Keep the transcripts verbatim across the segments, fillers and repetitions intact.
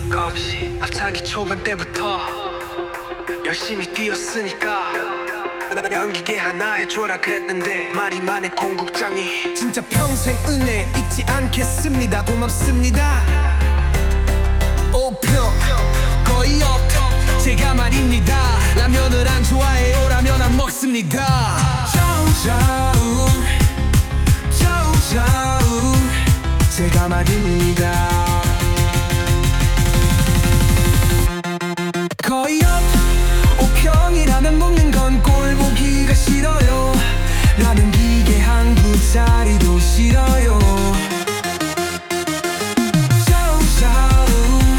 겁없이 앞차기 초반 때부터 열심히 뛰었으니까 연기계 하나 해줘라 그랬는데 말이 많은 공국장이 진짜 평생 은혜 잊지 않겠습니다. 고맙습니다. 오평 거의 업 제가 말입니다. 라면을 안 좋아해요. 라면 안 먹습니다. 짜우짜우 짜우짜우 제가 말입니다. 거의 업 오평이라면 먹는 건 꼴 보기가 싫어요. 라면 기계 한 구짜리도 싫어요. 짜우짜우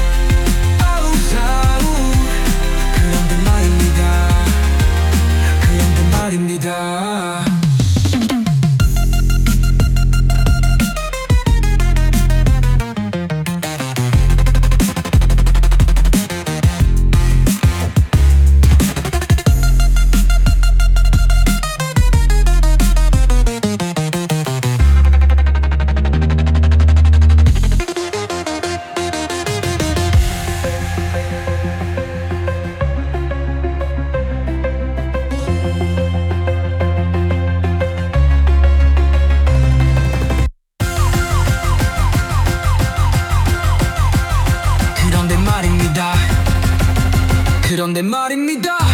아우짜우 그런데 말입니다. 그런데 말입니다. 그런데 말입니다. 그런데 말입니다.